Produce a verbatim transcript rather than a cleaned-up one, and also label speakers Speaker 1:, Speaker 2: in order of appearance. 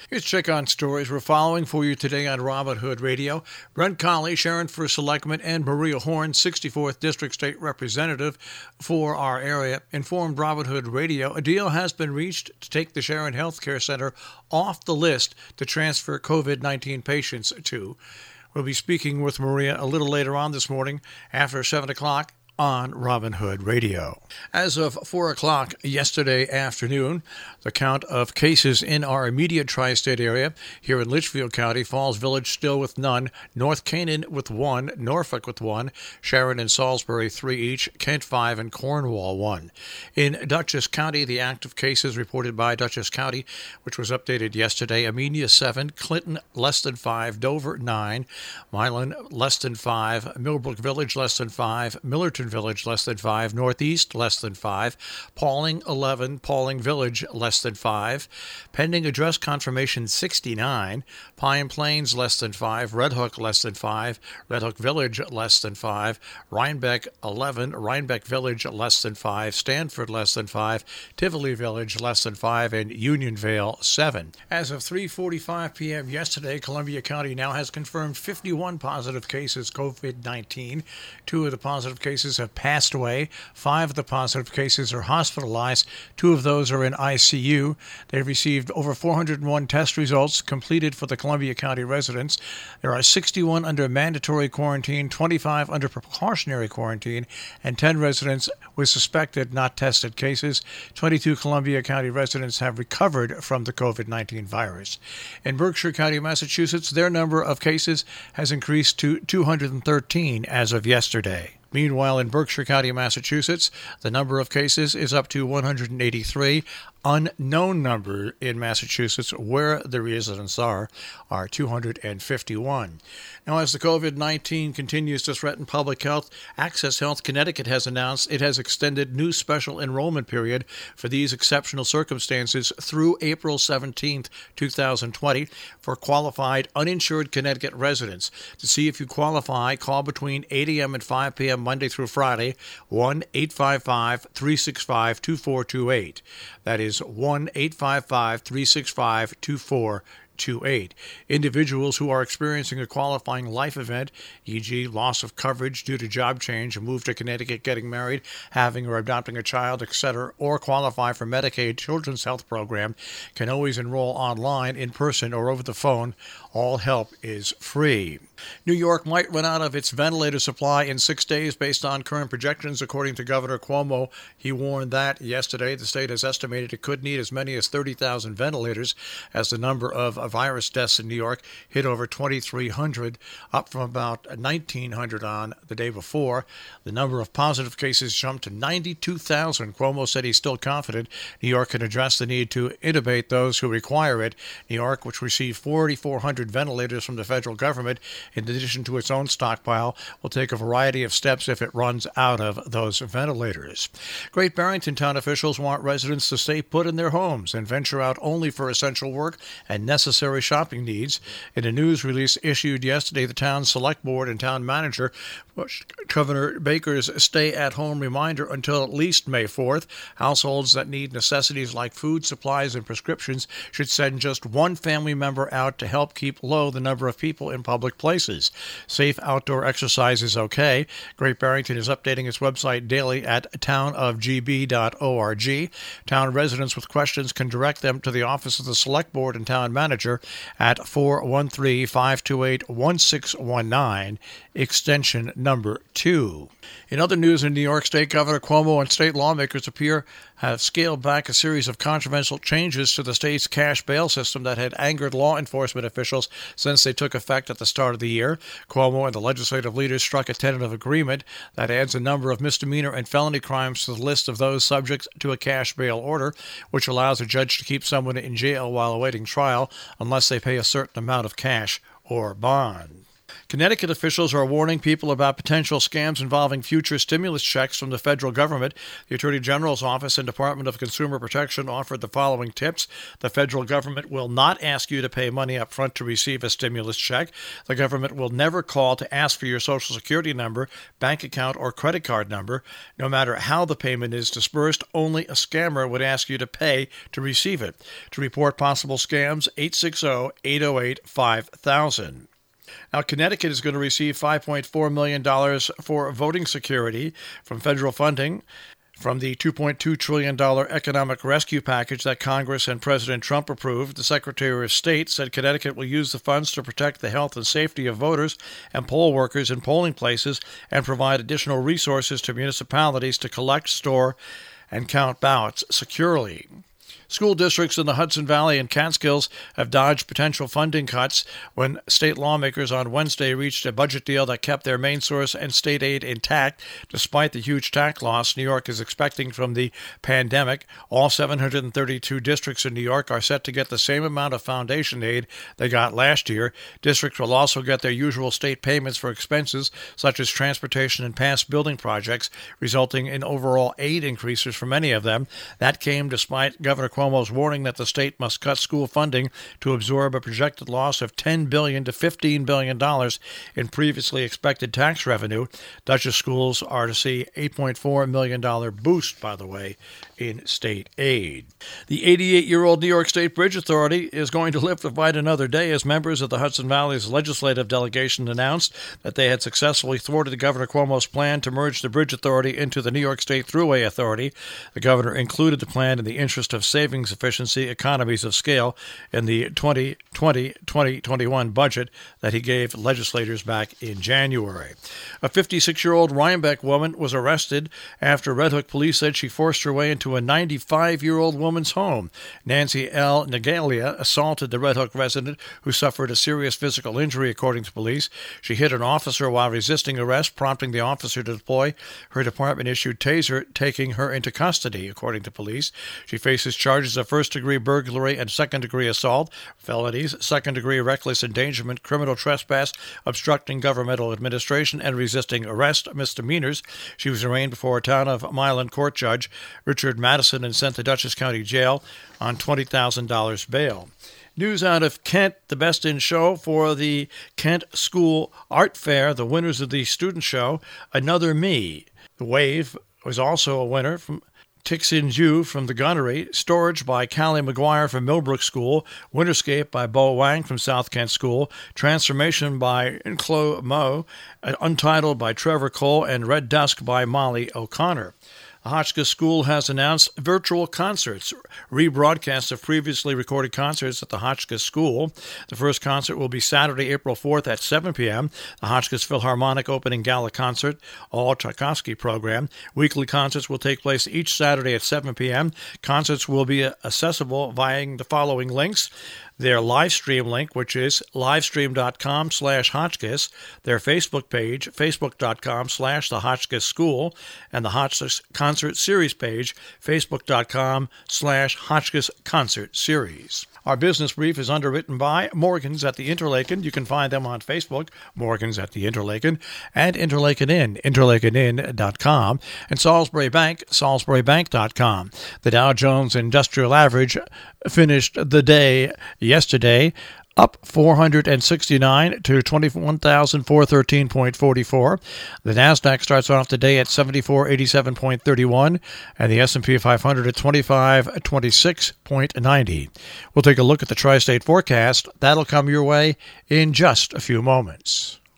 Speaker 1: Here's Check on Stories we're following for you today on Robin Hood Radio. Brent Colley, Sharon First Selectman, and Maria Horn, sixty-fourth District State Representative for our area, informed Robin Hood Radio a deal has been reached to take the Sharon Healthcare Center off the list to transfer COVID nineteen patients to. We'll be speaking with Maria a little later on this morning after seven o'clock. On Robin Hood Radio. As of four o'clock yesterday afternoon, the count of cases in our immediate tri-state area here in Litchfield County, Falls Village still with none, North Canaan with one, Norfolk with one, Sharon and Salisbury three each, Kent five, and Cornwall one. In Dutchess County, the active cases reported by Dutchess County, which was updated yesterday, Amenia seven, Clinton less than five, Dover nine, Milan less than five, Millbrook Village less than five, Millerton Village less than five, Northeast less than five, Pauling eleven, Pauling Village less than five, pending address confirmation sixty-nine, Pine Plains less than five, Red Hook less than five, Red Hook Village less than five, Rhinebeck eleven, Rhinebeck Village less than five, Stanford less than five, Tivoli Village less than five, and Unionvale seven. As of three forty-five p.m. yesterday, Columbia County now has confirmed fifty-one positive cases COVID nineteen. Two of the positive cases have passed away. Five of the positive cases are hospitalized. Two of those are in I C U. They've received over four hundred one test results completed for the Columbia County residents. There are sixty-one under mandatory quarantine, twenty-five under precautionary quarantine, and ten residents with suspected not tested cases. twenty-two Columbia County residents have recovered from the COVID nineteen virus. In Berkshire County, Massachusetts, their number of cases has increased to two hundred thirteen as of yesterday. Meanwhile, in Berkshire County, Massachusetts, the number of cases is up to one hundred eighty-three. Unknown number in Massachusetts, where the residents are, are two hundred fifty-one. Now, as the COVID nineteen continues to threaten public health, Access Health Connecticut has announced it has extended new special enrollment period for these exceptional circumstances through April seventeenth, twenty twenty for qualified uninsured Connecticut residents. To see if you qualify, call between eight a.m. and five p.m. Monday through Friday, one eight five five, three six five, two four two eight. That is one eight five five, three six five, two four two eight. Individuals who are experiencing a qualifying life event, for example loss of coverage due to job change, a move to Connecticut, getting married, having or adopting a child, et cetera, or qualify for Medicaid Children's Health Program, can always enroll online, in person, or over the phone. All help is free. New York might run out of its ventilator supply in six days based on current projections, according to Governor Cuomo. He warned that yesterday. The state has estimated it could need as many as thirty thousand ventilators as the number of virus deaths in New York hit over twenty-three hundred, up from about nineteen hundred on the day before. The number of positive cases jumped to ninety-two thousand. Cuomo said he's still confident New York can address the need to intubate those who require it. New York, which received forty-four hundred ventilators from the federal government, in addition to its own stockpile, will take a variety of steps if it runs out of those ventilators. Great Barrington town officials want residents to stay put in their homes and venture out only for essential work and necessary shopping needs. In a news release issued yesterday, the town's select board and town manager pushed Governor Baker's stay-at-home reminder until at least May fourth. Households that need necessities like food, supplies, and prescriptions should send just one family member out to help keep low the number of people in public places. Safe outdoor exercise is okay. Great Barrington is updating its website daily at town of g b dot org. Town residents with questions can direct them to the office of the select board and town manager at four one three, five two eight, one six one nine, extension number two. In other news in New York State, Governor Cuomo and state lawmakers appear have scaled back a series of controversial changes to the state's cash bail system that had angered law enforcement officials since they took effect at the start of the year. Cuomo and the legislative leaders struck a tentative agreement that adds a number of misdemeanor and felony crimes to the list of those subject to a cash bail order, which allows a judge to keep someone in jail while awaiting trial unless they pay a certain amount of cash or bond. Connecticut officials are warning people about potential scams involving future stimulus checks from the federal government. The Attorney General's Office and Department of Consumer Protection offered the following tips. The federal government will not ask you to pay money up front to receive a stimulus check. The government will never call to ask for your Social Security number, bank account, or credit card number. No matter how the payment is dispersed, only a scammer would ask you to pay to receive it. To report possible scams, eight six zero, eight zero eight, five thousand. Now, Connecticut is going to receive five point four million dollars for voting security from federal funding from the two point two trillion dollars economic rescue package that Congress and President Trump approved. The Secretary of State said Connecticut will use the funds to protect the health and safety of voters and poll workers in polling places and provide additional resources to municipalities to collect, store, and count ballots securely. School districts in the Hudson Valley and Catskills have dodged potential funding cuts when state lawmakers on Wednesday reached a budget deal that kept their main source and state aid intact despite the huge tax loss New York is expecting from the pandemic. All seven hundred thirty-two districts in New York are set to get the same amount of foundation aid they got last year. Districts will also get their usual state payments for expenses such as transportation and past building projects, resulting in overall aid increases for many of them. That came despite Governor Cuomo's warning that the state must cut school funding to absorb a projected loss of ten billion dollars to fifteen billion dollars in previously expected tax revenue. Dutchess schools are to see eight point four million dollars boost, by the way, in state aid. The eighty-eight-year-old New York State Bridge Authority is going to live to fight another day as members of the Hudson Valley's legislative delegation announced that they had successfully thwarted Governor Cuomo's plan to merge the Bridge Authority into the New York State Thruway Authority. The governor included the plan in the interest of saving efficiency, economies of scale in the twenty twenty to twenty twenty-one budget that he gave legislators back in January. A fifty-six-year-old Rhinebeck woman was arrested after Red Hook police said she forced her way into a ninety-five-year-old woman's home. Nancy L. Nagalia assaulted the Red Hook resident who suffered a serious physical injury, according to police. She hit an officer while resisting arrest, prompting the officer to deploy her department-issued taser, taking her into custody, according to police. She faces charges of first-degree burglary and second-degree assault, felonies, second-degree reckless endangerment, criminal trespass, obstructing governmental administration, and resisting arrest misdemeanors. She was arraigned before a town of Milan court judge, Richard Madison, and sent to Dutchess County Jail on twenty thousand dollars bail. News out of Kent, the best in show for the Kent School Art Fair, the winners of the student show, Another Me. The Wave was also a winner from Tixin Ju from the Gunnery, Storage by Callie McGuire from Millbrook School, Winterscape by Bo Wang from South Kent School, Transformation by Chloe Mo, Untitled by Trevor Cole, and Red Dusk by Molly O'Connor. The Hotchkiss School has announced virtual concerts, rebroadcasts of previously recorded concerts at the Hotchkiss School. The first concert will be Saturday, April fourth at seven p.m. The Hotchkiss Philharmonic Opening Gala Concert, all Tchaikovsky program. Weekly concerts will take place each Saturday at seven p.m. Concerts will be accessible via the following links: their live stream link, which is livestream.com slash Hotchkiss, their Facebook page, facebook.com slash the Hotchkiss School, and the Hotchkiss Concert Series page, facebook.com slash Hotchkiss Concert Series. Our business brief is underwritten by Morgan's at the Interlaken. You can find them on Facebook, Morgan's at the Interlaken, and Interlaken Inn, interlaken inn dot com, and Salisbury Bank, salisbury bank dot com. The Dow Jones Industrial Average finished the day yesterday up four hundred sixty-nine to twenty-one thousand four hundred thirteen point four four. The Nasdaq starts off the day at seventy-four eighty-seven point three one, and the S and P five hundred at twenty-five twenty-six point nine zero. We'll take a look at the tri-state forecast. That'll come your way in just a few moments.